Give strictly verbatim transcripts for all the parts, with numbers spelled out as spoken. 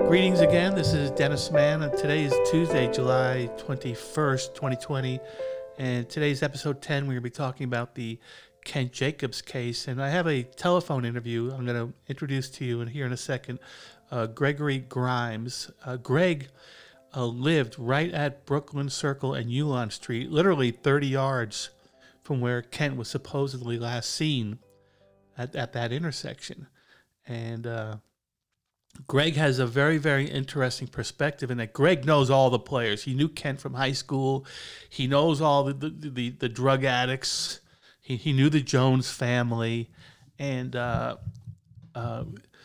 Greetings again. This is Dennis Mann, and today is Tuesday, July twenty-first, twenty twenty. And today's episode ten, we're going to be talking about the Kent Jacobs case. And I have a telephone interview I'm going to introduce to you in here in a second. Uh, Gregory Grimes. Uh, Greg uh, lived right at Brooklyn Circle and Ulan Street, literally thirty yards from where Kent was supposedly last seen at, at that intersection. And uh, Greg has a very, very interesting perspective in that Greg knows all the players. He knew Kent from high school. He knows all the the, the, the drug addicts. He he knew the Jones family. And uh, uh,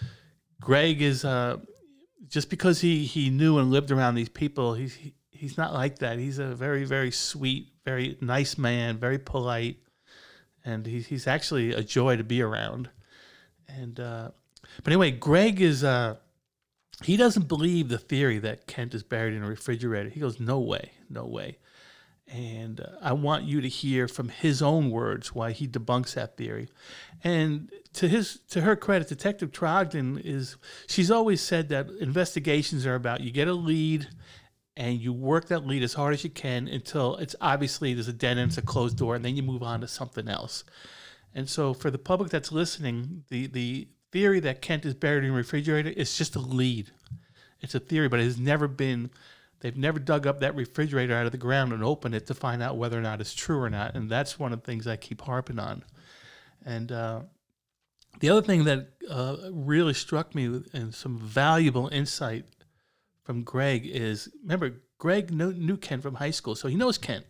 Greg is, uh, just because he, he knew and lived around these people, he's, he, he's not like that. He's a very, very sweet, very nice man, very polite. And he, he's actually a joy to be around. And uh, But anyway, Greg is, uh, he doesn't believe the theory that Kent is buried in a refrigerator. He goes, no way, no way. And uh, I want you to hear from his own words why he debunks that theory. And to his, to her credit, Detective Trogdon is, she's always said that investigations are about, you get a lead and you work that lead as hard as you can until it's obviously there's a dead end, it's a closed door, and then you move on to something else. And so for the public that's listening, the, the theory that Kent is buried in a refrigerator is just a lead. It's a theory, but it has never been, they've never dug up that refrigerator out of the ground and opened it to find out whether or not it's true or not. And that's one of the things I keep harping on. And uh, the other thing that uh, really struck me and some valuable insight from Greg is, remember, Greg knew, knew Kent from high school, so he knows Kent.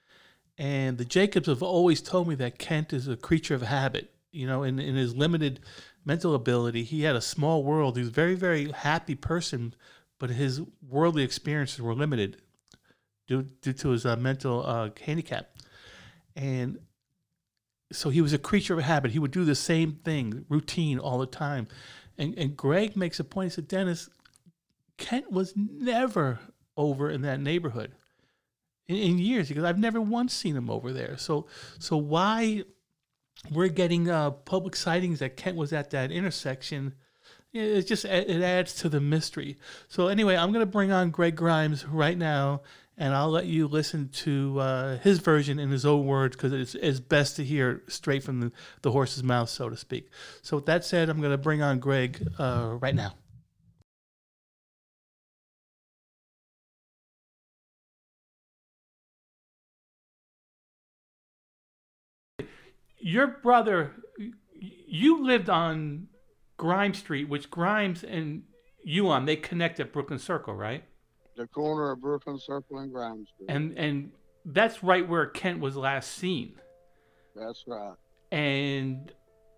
And the Jacobs have always told me that Kent is a creature of habit. You know, in, in his limited mental ability, he had a small world. He was a very, very happy person, but his worldly experiences were limited due, due to his uh, mental uh, handicap. And so he was a creature of habit. He would do the same thing, routine all the time. And, and Greg makes a point. He said, Dennis, Kent was never over in that neighborhood in, in years, because I've never once seen him over there. So, so why we're getting uh, public sightings that Kent was at that intersection? It just it adds to the mystery. So anyway, I'm going to bring on Greg Grimes right now, and I'll let you listen to uh, his version in his own words, because it's, it's best to hear straight from the, the horse's mouth, so to speak. So with that said, I'm going to bring on Greg uh, right now. Your brother, you lived on Grimes Street, which Grimes and you on, they connect at Brooklyn Circle, right? The corner of Brooklyn Circle and Grimes Street. And and that's right where Kent was last seen. That's right. And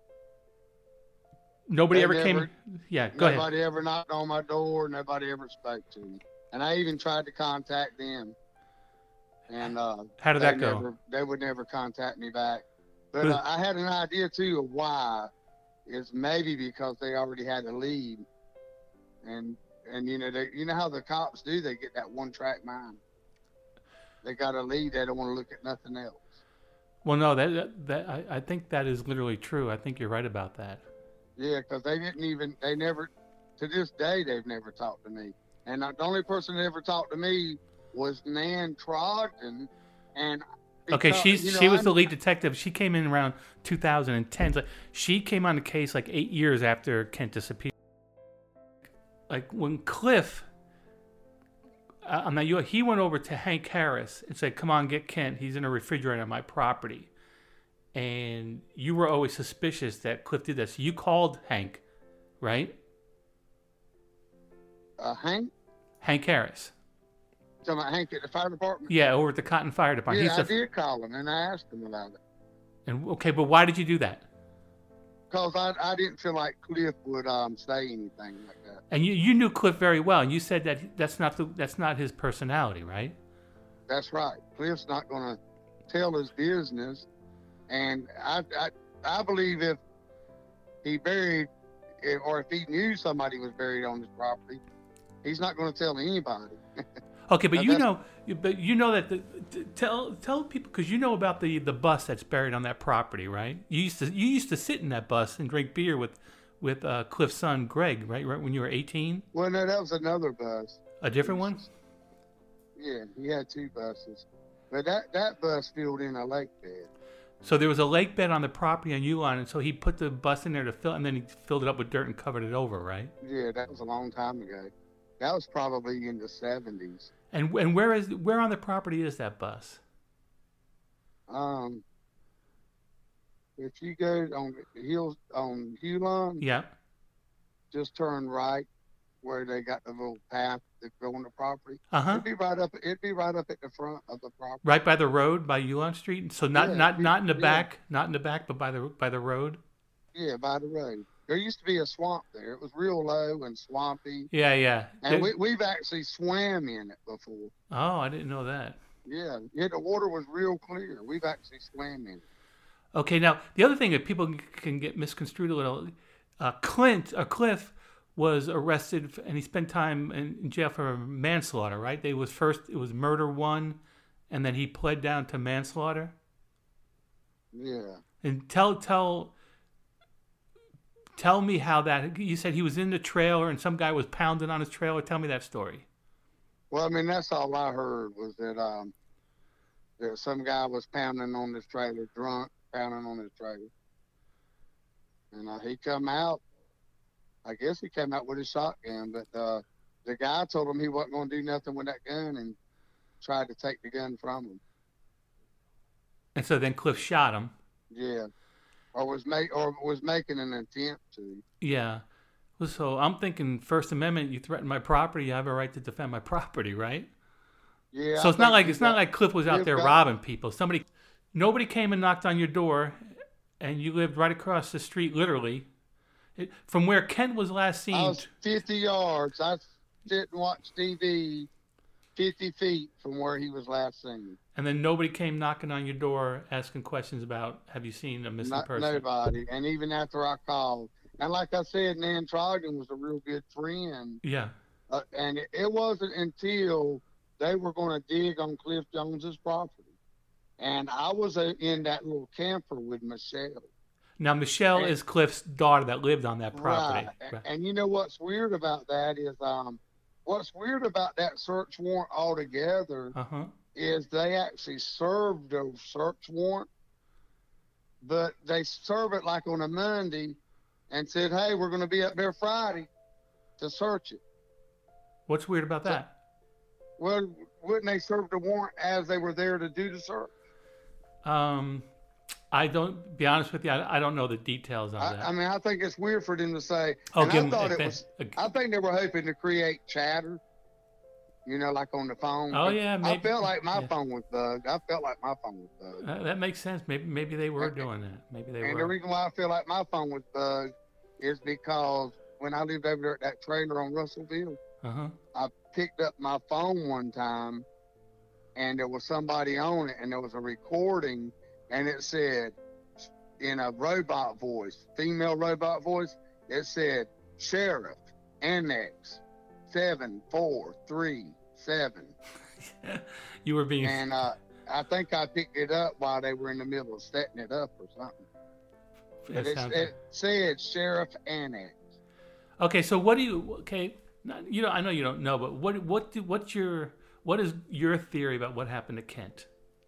nobody They ever never, came. Yeah, go ahead. Nobody ever knocked on my door. Nobody ever spoke to me. And I even tried to contact them. And uh, how did they that go? Never, they would never contact me back. But uh, I had an idea, too, of why. It's maybe because they already had a lead. And, and you know, they, you know how the cops do? They get that one-track mind. They got a lead. They don't want to look at nothing else. Well, no, that that, that I, I think that is literally true. I think you're right about that. Yeah, because they didn't even, they never, to this day, they've never talked to me. And the only person that ever talked to me was Nan Trogdon. And Because, okay, she's you know, she was I'm, the lead detective. She came in around two thousand ten. So she came on the case like eight years after Kent disappeared. Like when Cliff, uh, now you, he went over to Hank Harris and said, "Come on, get Kent. He's in a refrigerator on my property." And you were always suspicious that Cliff did this. So you called Hank, right? Uh, Hank? Hank Harris. Talking about Hank at the fire department? Yeah, over at the Cotton Fire Department. Yeah, He's I a, did call him, and I asked him about it. And okay, but why did you do that? Because I, I didn't feel like Cliff would um say anything like that. And you, you knew Cliff very well, and you said that that's not the, that's not his personality, right? That's right. Cliff's not going to tell his business, and I, I I believe if he buried, or if he knew somebody was buried on his property, he's not going to tell anybody. Okay, but Now you that's- know, but you know that the, t- tell tell people, because you know about the, the bus that's buried on that property, right? You used to you used to sit in that bus and drink beer with with uh, Cliff's son Greg, right? Right when you were eighteen. Well, no, that was another bus. A different one. Yeah, he had two buses, but that that bus filled in a lake bed. So there was a lake bed on the property on Uline, and so he put the bus in there to fill, and then he filled it up with dirt and covered it over, right? Yeah, that was a long time ago. That was probably in the seventies. And and where is where on the property is that bus? Um, if you go on the hills on Huron, Yeah. just turn right where they got the little path that go on the property. Uh huh. It'd be right up. It'd be right up at the front of the property. Right by the road, by Uline Street. So not Yeah, not yeah, not in the yeah. back, not in the back, but by the by the road. Yeah, by the road. There used to be a swamp there. It was real low and swampy. Yeah, yeah. And There- we, we've actually swam in it before. oh, I didn't know that. Yeah, yeah, the water was real clear. We've actually swam in it. Okay, now the other thing that people can get misconstrued a little, uh, Clint, uh, Cliff, was arrested f- and he spent time in in jail for manslaughter. Right? They was first it was murder one, and then he pled down to manslaughter. Yeah. And tell tell tell me how that. You said he was in the trailer and some guy was pounding on his trailer. Tell me that story. Well, I mean, that's all I heard was that um, that some guy was pounding on this trailer, drunk, pounding on his trailer, and uh, he come out. I guess he came out with a shotgun, but uh, the guy told him he wasn't going to do nothing with that gun and tried to take the gun from him. And so then Cliff shot him. Yeah, or was make or was making an attempt to. Yeah. Well, so I'm thinking First Amendment. You threaten my property. You have a right to defend my property, right? Yeah. So I it's not think like he it's not got- like Cliff was out Cliff there got- robbing people. Somebody, nobody came and knocked on your door, and you lived right across the street, literally, it, from where Kent was last I seen. was fifty yards. I sit and watch T V fifty feet from where he was last seen. And then nobody came knocking on your door asking questions about, have you seen a missing Not person? nobody. And even after I called, and like I said, Nan Trogdon was a real good friend. Yeah. Uh, and it, it wasn't until they were going to dig on Cliff Jones's property, and I was uh, in that little camper with Michelle. Now Michelle And- is Cliff's daughter that lived on that property. Right. Right. And you know what's weird about that is, um, what's weird about that search warrant altogether Uh huh. is they actually served a search warrant, but they serve it like on a Monday and said, hey, we're going to be up there Friday to search it. What's weird about that? Well, wouldn't they serve the warrant as they were there to do the search? Um, I don't. Be honest with you, I, I don't know the details on that. I, I mean, I think it's weird for them to say. oh, and give I him. thought a- it was. a- I think they were hoping to create chatter. You know, like on the phone. Oh, yeah, I maybe- felt like my yeah. phone was bugged. I felt like my phone was bugged. Uh, that makes sense. Maybe maybe they were And- doing that. Maybe they And the were. reason why I feel like my phone was bugged is because when I lived over there at that trailer on Russellville, Uh huh. I picked up my phone one time and there was somebody on it and there was a recording and it said in a robot voice, female robot voice, it said, Sheriff, Annex, seven four three seven. You were being. And uh, I think I picked it up while they were in the middle of setting it up or something. that But it, sounds it said Sheriff Annex. Okay, so what do you? Okay, not- you know, I know you don't know, but what what do, what's your what is your theory about what happened to Kent?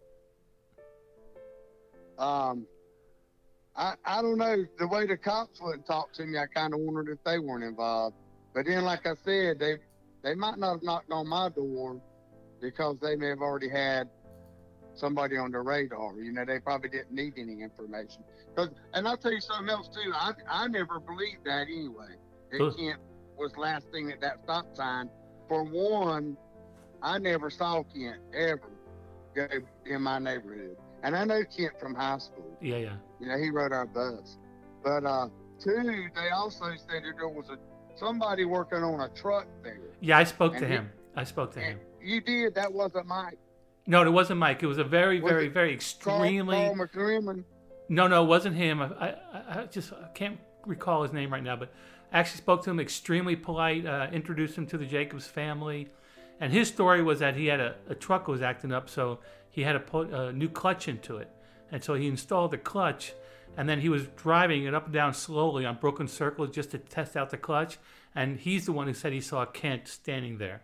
Um, I I don't know. The way the cops wouldn't talk to me, I kind of wondered if they weren't involved. But then, like I said, they they might not have knocked on my door because they may have already had somebody on their radar. You know, they probably didn't need any information. 'Cause, and I'll tell you something else too. I I never believed that anyway. That Huh. Kent was last thing at that stop sign. For one, I never saw Kent ever go in my neighborhood. And I know Kent from high school. Yeah, yeah. You know, he rode our bus. But uh, two, they also said that there was a somebody working on a truck there. Yeah, I spoke And to he- him. I spoke to him. And you did. That wasn't Mike. No, it wasn't Mike. It was a very, Was very, it very Carl, extremely. Carl McCrimmon. No, no, it wasn't him. I, I, I just I can't recall his name right now, but I actually spoke to him. Extremely polite. Uh, introduced him to the Jacobs family, and his story was that he had a, a truck was acting up, so he had to put a new clutch into it, and so he installed the clutch, and then he was driving it up and down slowly on Brooklyn Circle just to test out the clutch, and he's the one who said he saw Kent standing there.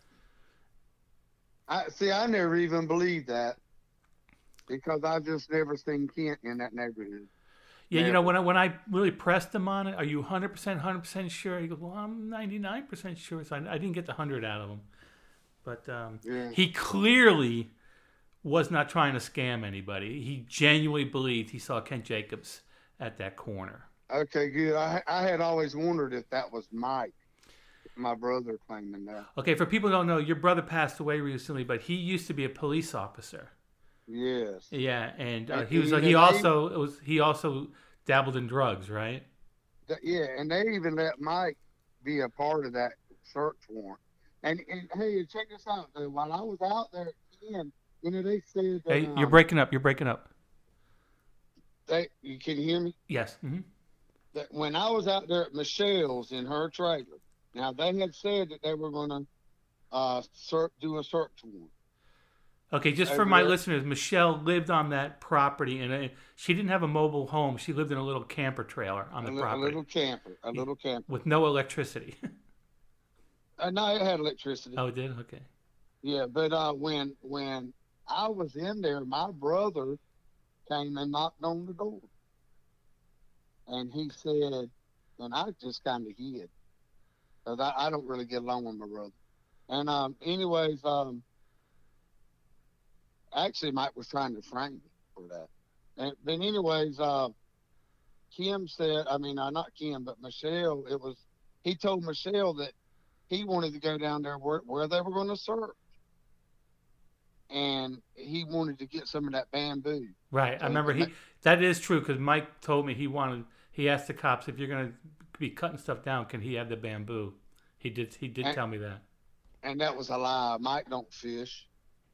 I see. I never even believed that because I've just never seen Kent in that neighborhood. Yeah, never. You know, when I when I really pressed him on it, are you one hundred percent, one hundred percent sure? He goes, well, I'm ninety-nine percent sure. So I, I didn't get the one hundred out of him. But um, Yeah. he clearly was not trying to scam anybody. He genuinely believed he saw Kent Jacobs at that corner. Okay, good. I I had always wondered if that was Mike, my brother, claiming that. Okay, for people who don't know, your brother passed away recently, but he used to be a police officer. Yes. Yeah, and uh, And he was even he they- also it was he also dabbled in drugs, right? Th- Yeah, and they even let Mike be a part of that search warrant. And, and hey, check this out, though. While I was out there again, you know, they said that. Hey, you're um, breaking up. You're breaking up. They, you can hear me? Yes. hmm That when I was out there at Michelle's in her trailer, now they had said that they were going to uh, search, do a search warrant. Okay, just for Over my there. listeners, Michelle lived on that property, and a, she didn't have a mobile home. She lived in a little camper trailer on A, the li- a property little camper, a little camper. with no electricity. Uh, no, it had electricity. Oh, it did? Okay. Yeah, but uh, when when I was in there, my brother came and knocked on the door, and he said, and I just kind of hid, cause I, I don't really get along with my brother. And um, anyways, um, actually, Mike was trying to frame me for that. And but anyways, uh, Kim said, I mean, uh, not Kim, but Michelle. It was he told Michelle that he wanted to go down there where, where they were going to search. And he wanted to get some of that bamboo. Right. I remember he. That is true because Mike told me he wanted. He asked the cops if you're going to be cutting stuff down, can he have the bamboo? He did. He did And- tell me that. And that was a lie. Mike don't fish.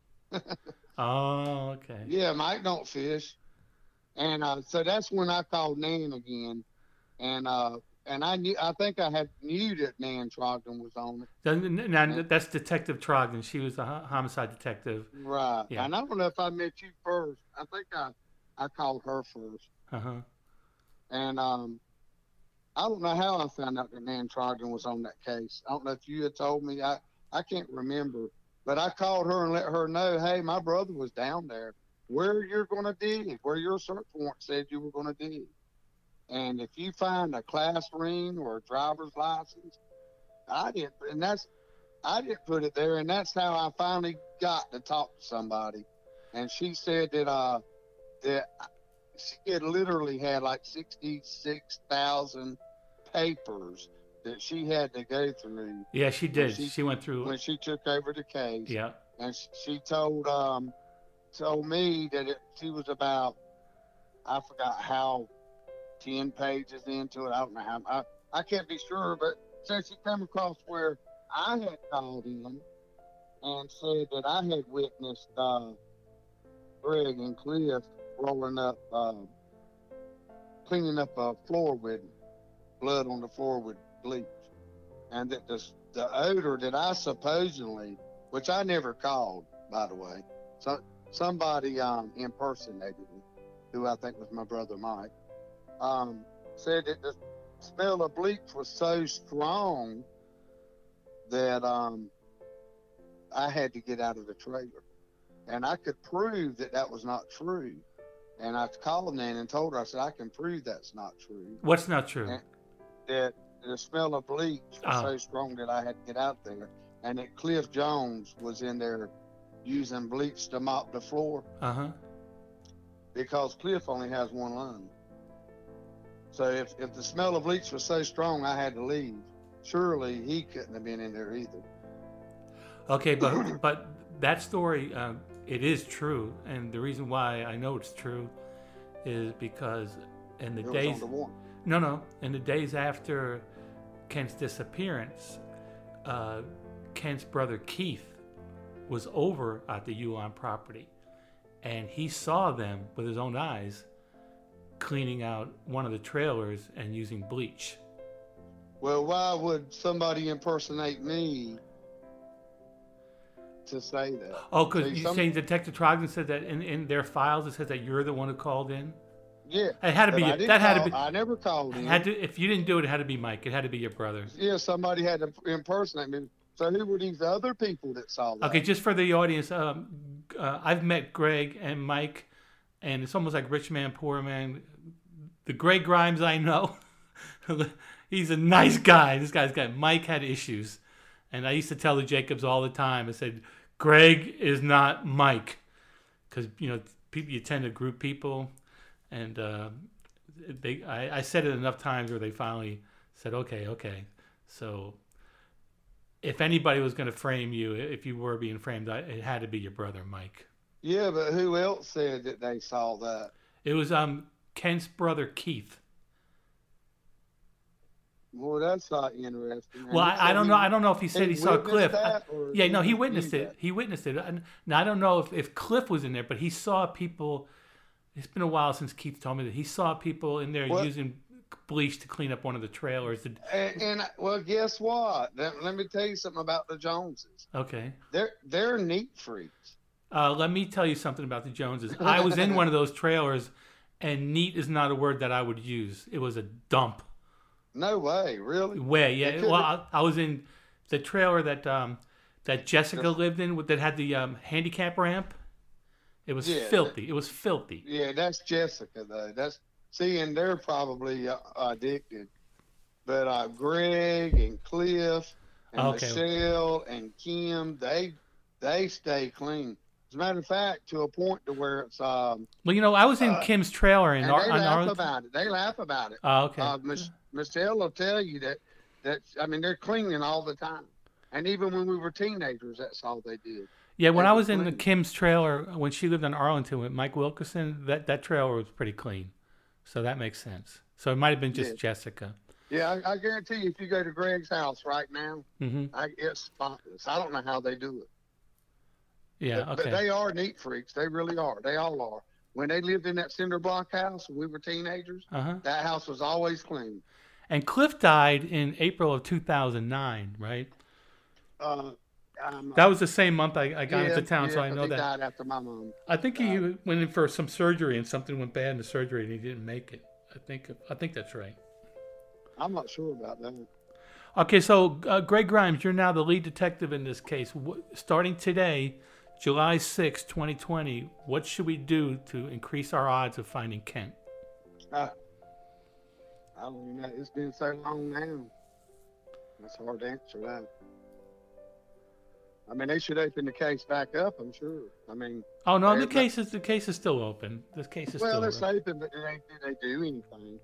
Oh, okay. Yeah, Mike don't fish. And uh, so that's when I called Nan again. And uh, and I knew. I think I had knew that Nan Trogdon was on it. Then, now, that's Detective Trogdon. She was the ho- homicide detective. Right. Yeah. And I don't know if I met you first. I think I I called her first. Uh huh. And um, I don't know how I found out that Nan Trogdon was on that case. I don't know if you had told me. I, I can't remember. But I called her and let her know, hey, my brother was down there. Where you're going to dig, where your search warrant said you were going to dig. And if you find a class ring or a driver's license, I didn't, and that's, I didn't put it there. And that's how I finally got to talk to somebody. And she said that, uh, that she had literally had like sixty-six thousand papers that she had to go through Yeah, she did. she- She, went through. when she took over the case. Yeah. And sh- she told um told me that it, she was about, I forgot how, ten pages into it. I don't know how. I, I can't be sure, but so she came across where I had called in and said that I had witnessed uh, Greg and Cliff rolling up, uh, cleaning up a floor with blood on the floor with bleach, and that the the odor that I supposedly, which I never called, by the way, so somebody um, impersonated me, who I think was my brother Mike, um, said that the smell of bleach was so strong that um, I had to get out of the trailer. And I could prove that that was not true. And I called Nan and told her, I said, I can prove that's not true. What's not true? And that the smell of bleach was Oh. so strong that I had to get out there. And that Cliff Jones was in there using bleach to mop the floor Uh huh. because Cliff only has one lung. So if, if the smell of bleach was so strong I had to leave, surely he couldn't have been in there either. Okay, but but that story, uh, it is true, and the reason why I know it's true is because in the It was days on the warrant. no no in the days after Kent's disappearance, uh, Kent's brother Keith was over at the Ulan property, and he saw them with his own eyes cleaning out one of the trailers and using bleach. Well, why would somebody impersonate me to say that? Oh, because See, you some- saying Detective Trogdon said that in, in their files it says that you're the one who called in? Yeah. It had to but be I didn't that had call, to be I never called him. had to if you didn't do it, it had to be Mike. It had to be your brother. Yeah, somebody had to impersonate me. So who were these other people that saw that? Okay, just for the audience, um, uh, I've met Greg and Mike, and it's almost like rich man, poor man. The Greg Grimes I know, he's a nice guy. This guy's got Mike had issues, and I used to tell the Jacobs all the time. I said, Greg is not Mike, because you know people you tend to group people, and uh, they I, I said it enough times where they finally said, okay, okay, so. If anybody was going to frame you, if you were being framed, it had to be your brother, Mike. Yeah, but who else said that they saw that? It was um Kent's brother, Keith. Well, that's not interesting. Well, I, I don't he, know. I don't know if he said he, he saw Cliff. I, yeah, no, he witnessed it. That? He witnessed it. And now, I don't know if, if Cliff was in there, but he saw people. It's been a while since Keith told me that he saw people in there what? using bleach to clean up one of the trailers. And, and well, guess what? Let, let me tell you something about the Joneses. Okay. They're they're neat freaks. Uh, let me tell you something about the Joneses. I was in one of those trailers, and neat is not a word that I would use. It was a dump. No way, really? Way, yeah. Well, I, I was in the trailer that um, that Jessica lived in with that had the um, handicap ramp. It was yeah, filthy. That, it was filthy. Yeah, that's Jessica though. That's See, and they're probably uh, addicted. But uh, Greg and Cliff and okay. Michelle and Kim, they they stay clean. As a matter of fact, to a point to where it's... Um, well, you know, I was in uh, Kim's trailer. In and Ar- they laugh Arlington. about it. They laugh about it. Oh, okay. Uh, Mich- Michelle will tell you that, that, I mean, they're cleaning all the time. And even when we were teenagers, that's all they did. Yeah, when they I was clean. in the Kim's trailer, when she lived in Arlington with Mike Wilkerson, that, that trailer was pretty clean. So that makes sense. So it might have been just yeah. Jessica. Yeah, I, I guarantee you, if you go to Greg's house right now, mm-hmm. I, it's spotless. I don't know how they do it. Yeah, but, okay. But they are neat freaks. They really are. They all are. When they lived in that cinder block house when we were teenagers, uh-huh. that house was always clean. And Cliff died in April of two thousand nine, right? Uh, um, that was the same month I, I got yeah, into town, yeah, so I know he that. He died after my mom. I think he uh, went in for some surgery and something went bad in the surgery and he didn't make it. I think I think that's right. I'm not sure about that. Okay, so uh, Greg Grimes, you're now the lead detective in this case. W- starting today, July sixth, twenty twenty, what should we do to increase our odds of finding Kent? Uh, I don't know. It's been so long now. It's hard to answer that. I mean, they should open the case back up, I'm sure. I mean... Oh, no, the case is the case is still open. The case is well, still it's open. open, but do they, do they do anything?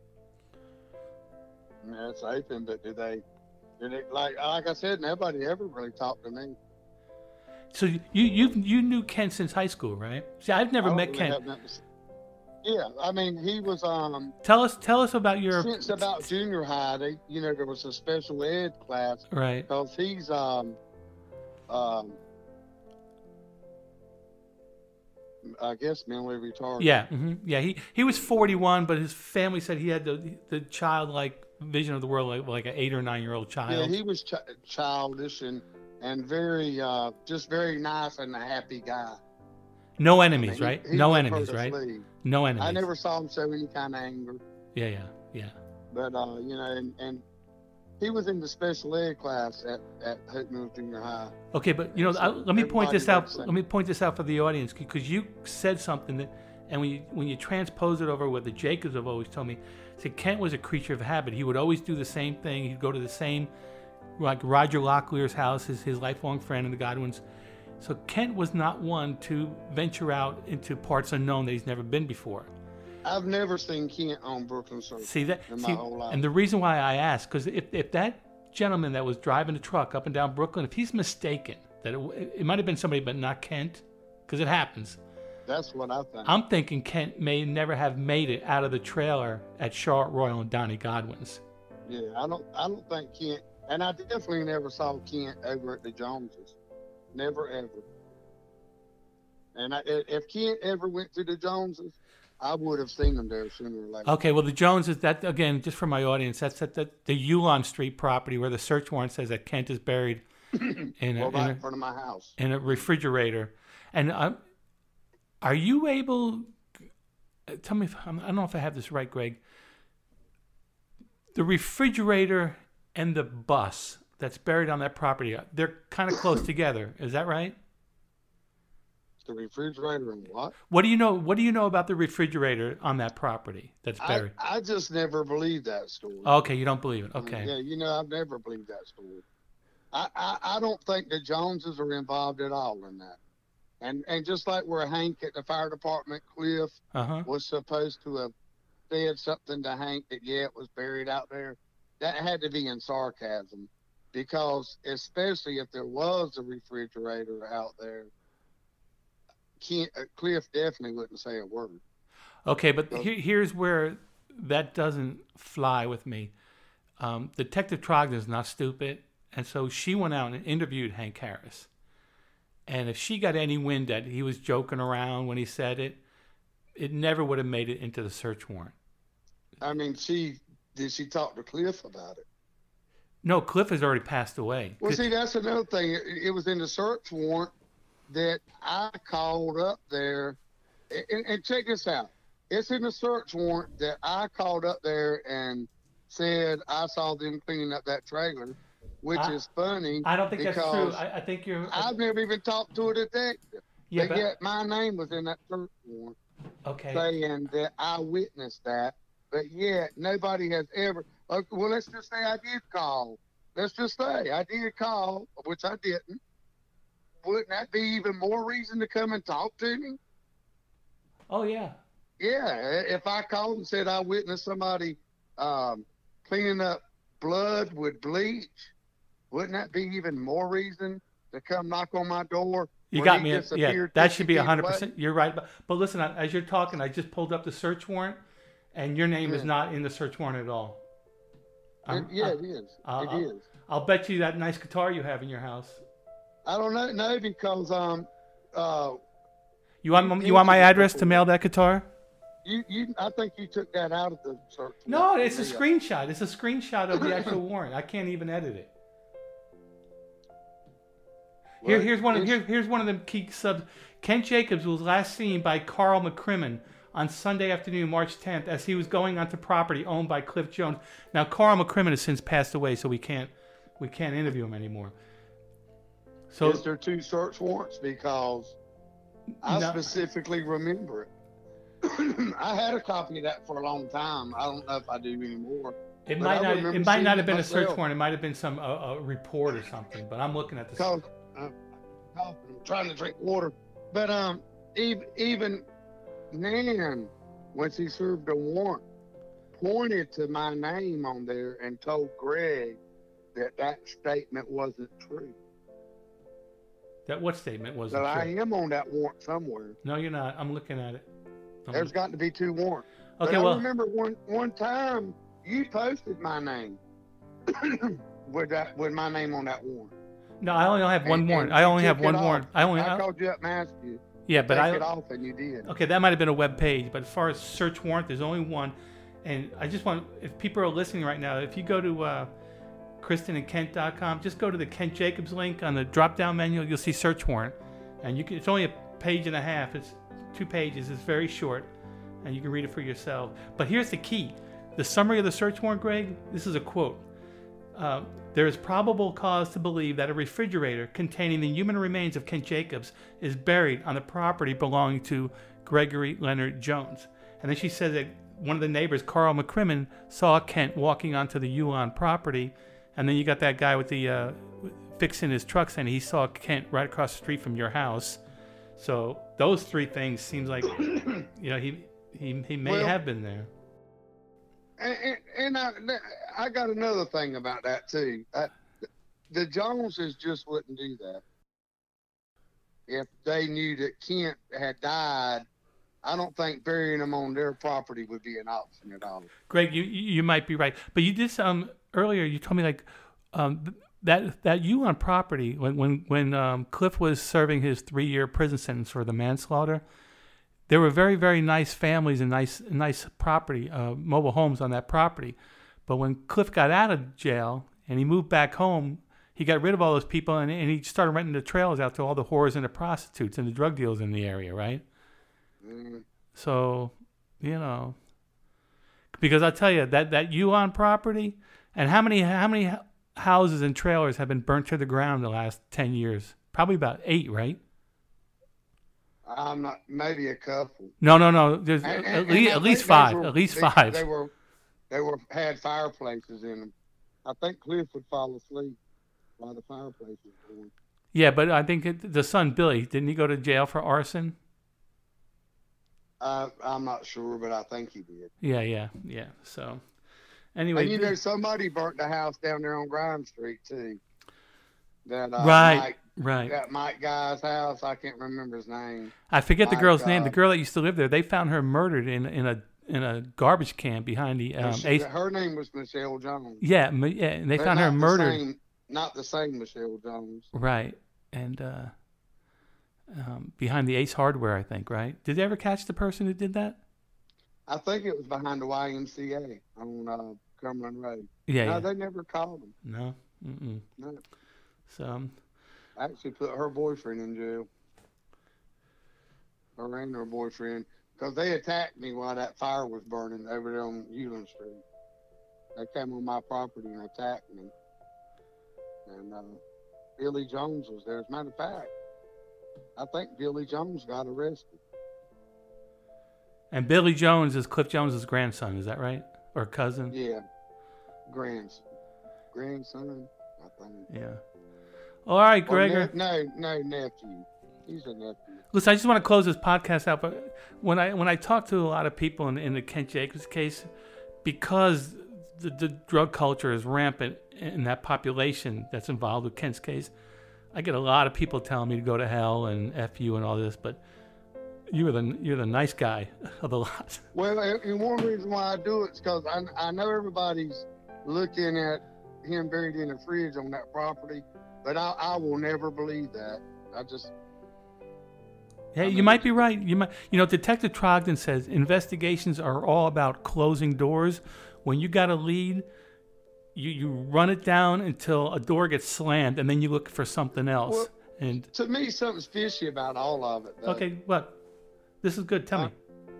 I mean, it's open, but do they... Do they like, like I said, nobody ever really talked to me. So you you you knew Kent since high school, right? See, I've never met really Kent. Yeah, I mean, he was... um. Tell us tell us about your... Since about junior high, they, you know, there was a special ed class. Right. Because he's... um. Um, I guess mentally retarded. Yeah, mm-hmm. yeah. He he was forty-one, but his family said he had the the childlike vision of the world, like like an eight or nine year old child. Yeah, he was ch- childish and and very uh, just very nice and a happy guy. No enemies, I mean, right? He, he no enemies, right? Leave. No enemies. I never saw him show any kind of anger. Yeah, yeah, yeah. But uh, you know, and, and he was in the special ed class at, at Hope Mills Junior High. Okay, but you know, I, let me point this out. Let me point this out for the audience because you said something that, and when you when you transpose it over what the Jacobs have always told me, said Kent was a creature of habit. He would always do the same thing. He'd go to the same, like Roger Locklear's house, his his lifelong friend, and the Godwins. So Kent was not one to venture out into parts unknown that he's never been before. I've never seen Kent on Brooklyn Circle. See that? In see, my whole life. And the reason why I asked, because if, if that gentleman that was driving the truck up and down Brooklyn, if he's mistaken that it, it might have been somebody but not Kent, because it happens. That's what I think. I'm thinking Kent may never have made it out of the trailer at Charlotte Royal and Donnie Godwin's. Yeah, I don't. I don't think Kent, and I definitely never saw Kent over at the Joneses. Never ever. And I, if Kent ever went to the Joneses, I would have seen him there sooner or later. Okay, well, the Joneses, that, again, just for my audience, that's at the, the Ulan Street property where the search warrant says that Kent is buried in a, well, right in, a, in front of my house. In a refrigerator. And uh, are you able, tell me if I'm, I don't know if I have this right, Greg. The refrigerator and the bus that's buried on that property, they're kind of close together. Is that right? The refrigerator and what? What do you know? What do you know about the refrigerator on that property that's buried? I, I just never believed that story. Okay, you don't believe it. Okay. Yeah, you know, I've never believed that story. I, I, I don't think the Joneses are involved at all in that. And and just like where Hank at the fire department, Cliff, uh-huh. was supposed to have said something to Hank that, yeah, it was buried out there, that had to be in sarcasm. Because especially if there was a refrigerator out there, Can't, uh, Cliff definitely wouldn't say a word. Okay, but so, he, here's where that doesn't fly with me. Um, Detective Trogdon is not stupid, and so she went out and interviewed Hank Harris. And if she got any wind that he was joking around when he said it, it never would have made it into the search warrant. I mean, she did she talk to Cliff about it? No, Cliff has already passed away. Well, see, that's another thing. It, it was in the search warrant that I called up there, and, and check this out. It's in the search warrant that I called up there and said I saw them cleaning up that trailer, which I, is funny. I don't think that's true. I, I think you're. I've never even talked to a detective. Yeah, but, but yet my name was in that search warrant. Okay. Saying that I witnessed that, but yet nobody has ever. Okay, well, let's just say I did call. Let's just say I did call, which I didn't. Wouldn't that be even more reason to come and talk to me? Oh, yeah. Yeah. If I called and said I witnessed somebody um, cleaning up blood with bleach, wouldn't that be even more reason to come knock on my door? You got me. Yeah, that should be one hundred percent. You're right. But, but listen, as you're talking, I just pulled up the search warrant, and your name yeah. is not in the search warrant at all. It, yeah, I'm, it is. I'll, it I'll, is. I'll bet you that nice guitar you have in your house. I don't know, no, because um, uh, you want you want my address to mail that guitar? You you, I think you took that out of the search. No, it's a screenshot. It's a screenshot of the actual warrant. I can't even edit it. Here, well, here's one of here, here's one of the key subs. Kent Jacobs was last seen by Carl McCrimmon on Sunday afternoon, March tenth, as he was going onto property owned by Cliff Jones. Now, Carl McCrimmon has since passed away, so we can't we can't interview him anymore. So is there two search warrants? Because I no. specifically remember it. I had a copy of that for a long time. I don't know if I do anymore. It might not. It might not have been myself. a search warrant. It might have been some uh, a report or something. But I'm looking at the. Cause, uh, I'm trying to drink water. But um, even even Nan, when she served a warrant, pointed to my name on there and told Greg that that statement wasn't true. That what statement wasn't that true? I am on that warrant somewhere. No, you're not. I'm looking at it. I'm There's looking. got to be two warrants. Okay, but well. I remember one one time you posted my name with that with my name on that warrant. No, I only have one and, warrant. And I only have one warrant. I only. I I, called you up and asked you. Yeah, but I. Take it off and you did. Okay, that might have been a web page, but as far as search warrant, there's only one. And I just want, if people are listening right now, if you go to uh, Kristen and Kent dot com, just go to the Kent Jacobs link on the drop-down menu. You'll see search warrant, and you can. It's only a page and a half. It's two pages. It's very short, and you can read it for yourself. But here's the key: the summary of the search warrant, Greg. This is a quote. Uh, there is probable cause to believe that a refrigerator containing the human remains of Kent Jacobs is buried on the property belonging to Gregory Leonard Jones. And then she says that one of the neighbors, Carl McCrimmon, saw Kent walking onto the Ulan property. And then you got that guy with the uh, fixing his truck saying he saw Kent right across the street from your house. So those three things seems like, you know, he he, he may well, have been there. And, and I, I got another thing about that too. I, the Joneses just wouldn't do that. If they knew that Kent had died, I don't think burying him on their property would be an option at all. Greg, you you might be right, but you did um earlier. You told me like um that that you on property when when when um, Cliff was serving his three year prison sentence for the manslaughter. There were very, very nice families and nice nice property, uh, mobile homes on that property. But when Cliff got out of jail and he moved back home, he got rid of all those people and, and he started renting the trailers out to all the whores and the prostitutes and the drug dealers in the area, right? Mm. So you know, because I tell you that that Yuan property, and how many how many houses and trailers have been burnt to the ground in the last ten years? Probably about eight, right? I'm not, maybe a couple. No, no, no. There's And, at, and, least, and at least five. were, at least they, five. They were, they were had fireplaces in them. I think Cliff would fall asleep while the fireplace was going. Yeah, but I think it, the son Billy, didn't he go to jail for arson? Uh, I'm not sure, but I think he did. Yeah, yeah, yeah. So, anyway, and you know, somebody burnt the house down there on Grimes Street too. That uh, right, Mike, right. That Mike guy's house. I can't remember his name. I forget Mike, the girl's uh, name. The girl that used to live there. They found her murdered in in a in a garbage can behind the. Um, she, Ace. Her name was Michelle Jones. Yeah, yeah, and they They're found her not the murdered. Same, not the same Michelle Jones. Right, and uh, um, behind the Ace Hardware, I think. Right? Did they ever catch the person who did that? I think it was behind the Y M C A on uh, Cumberland Road. Yeah, no, yeah. they never called him. No. Mm-mm. No. So. Um, I actually put her boyfriend in jail. Her and her boyfriend. Because they attacked me while that fire was burning over there on Euland Street. They came on my property and attacked me. And uh, Billy Jones was there. As a matter of fact, I think Billy Jones got arrested. And Billy Jones is Cliff Jones's grandson, is that right? Or cousin? Yeah. Grandson. Grandson, I think. Yeah. All right, Gregor. Ne- no, no, nephew. He's a nephew. Listen, I just want to close this podcast out, but when I when I talk to a lot of people in, in the Kent Jacobs case, because the, the drug culture is rampant in that population that's involved with Kent's case, I get a lot of people telling me to go to hell and F you and all this, but you're the you're the nice guy of the lot. Well, and one reason why I do it is because I, I know everybody's looking at him buried in a fridge on that property, but I, I will never believe that. I just... Hey, I mean, you might be right. You might, you know, Detective Trogdon says investigations are all about closing doors. When you got a lead, you, you run it down until a door gets slammed, and then you look for something else. Well, and to me, something's fishy about all of it, though. Okay, what? This is good. Tell uh, me.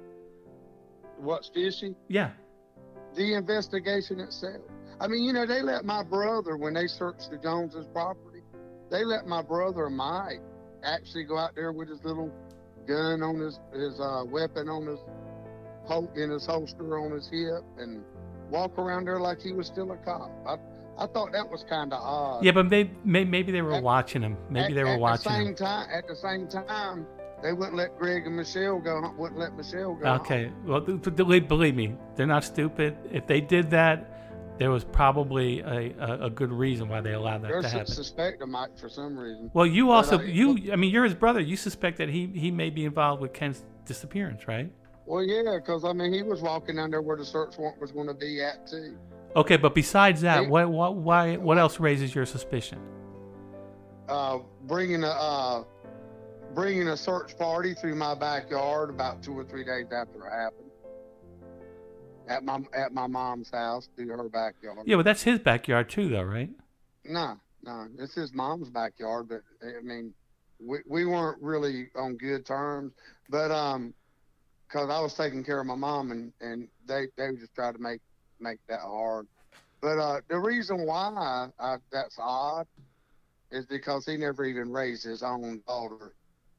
What's fishy? Yeah. The investigation itself. I mean, you know, they let my brother, when they searched the Joneses' property, they let my brother Mike actually go out there with his little gun on his his uh, weapon on his hol- in his holster on his hip and walk around there like he was still a cop. I I thought that was kind of odd. Yeah, but maybe maybe they were at, watching him. Maybe at, they were at watching the same him. Time, at the same time, they wouldn't let Greg and Michelle go. Wouldn't let Michelle go. Okay. Home. Well, believe, believe me, they're not stupid. If they did that, there was probably a, a, a good reason why they allowed that They're to happen. suspecting Mike for some reason. Well, you also, I, you, I mean, you're his brother. You suspect that he, he may be involved with Ken's disappearance, right? Well, yeah, because, I mean, he was walking down there where the search warrant was going to be at, too. Okay, but besides that, He, what, what, why, what else raises your suspicion? Uh, bringing a, uh, bringing a search party through my backyard about two or three days after it happened. At my at my mom's house through her backyard. Yeah, but that's his backyard too, though, right? No, no, it's his mom's backyard, but I mean, we we weren't really on good terms. But um, because I was taking care of my mom, and and they they just tried to make make that hard. But uh, the reason why I, that's odd is because he never even raised his own daughter,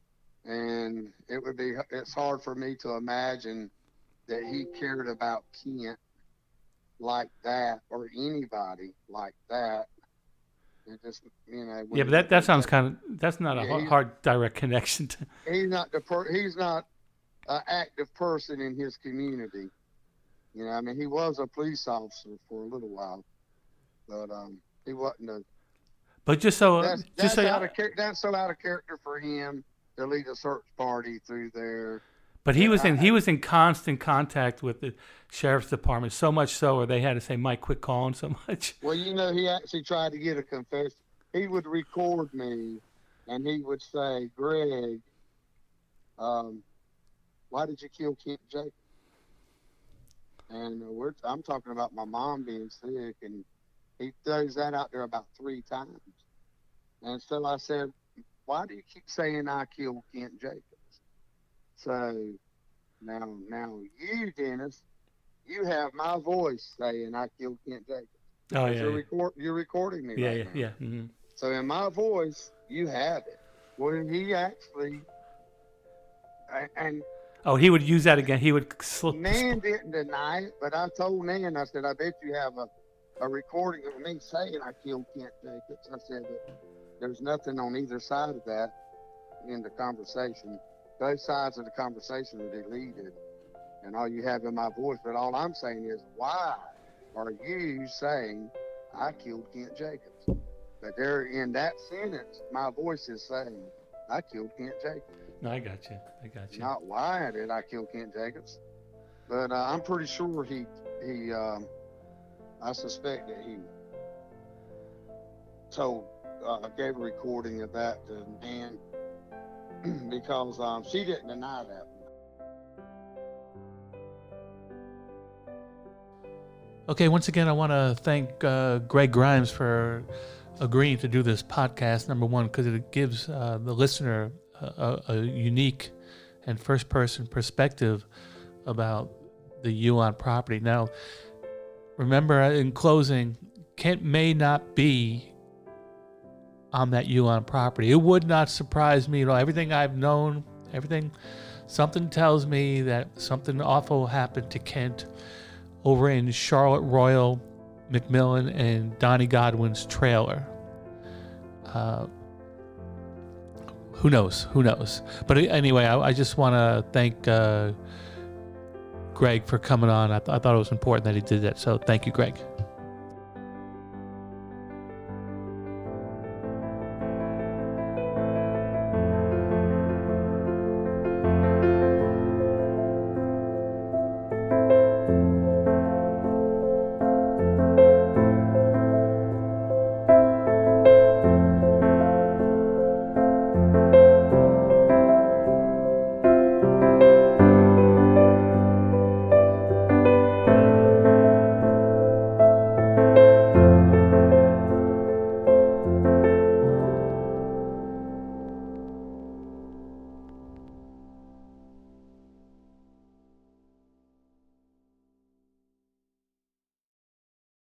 and it would be it's hard for me to imagine that he cared about Kent like that or anybody like that. It just, you know. Yeah, but that, that sounds kind of, that's not a yeah, hard direct connection to. He's not the per, he's not an active person in his community. You know, I mean, he was a police officer for a little while, but um, he wasn't a. But just so, that's, just that's so, out of that's so out of character for him to lead a search party through there. But he yeah, was in I, he was in constant contact with the sheriff's department, so much so, where they had to say, "Mike, quit calling so much." Well, you know, he actually tried to get a confession. He would record me, and he would say, "Greg, um, why did you kill Kent Jacobs?" And we're, I'm talking about my mom being sick, and he throws that out there about three times. And so I said, "Why do you keep saying I killed Kent Jacobs?" So Now, now you, Dennis, you have my voice saying I killed Kent Jacobs. Oh, yeah. You're, yeah. record, you're recording me Yeah, right yeah, now. yeah. Mm-hmm. So in my voice, you have it. Well, he actually, and Oh, he would use that again. He would slip. Nan didn't deny it, but I told Nan, I said, I bet you have a, a recording of me saying I killed Kent Jacobs. I said, but there's nothing on either side of that in the conversation. Both sides of the conversation are deleted, and all you have in my voice. But all I'm saying is, why are you saying I killed Kent Jacobs? But there, in that sentence, my voice is saying I killed Kent Jacobs. No, I got you. I got you. Not why did I kill Kent Jacobs, but uh, I'm pretty sure he he. Um, I suspect that he told uh, gave a recording of that to Nan because um, she didn't deny that. Okay, once again, I want to thank uh, Greg Grimes for agreeing to do this podcast, number one, because it gives uh, the listener a, a unique and first-person perspective about the Yuan property. Now, remember, in closing, Kent may not be on that Yuan property. It would not surprise me at all. Everything I've known, everything, something tells me that something awful happened to Kent over in Charlotte Royal, McMillan, and Donnie Godwin's trailer. Uh, who knows? Who knows? But anyway, I, I just want to thank uh, Greg for coming on. I, th- I thought it was important that he did that. So thank you, Greg.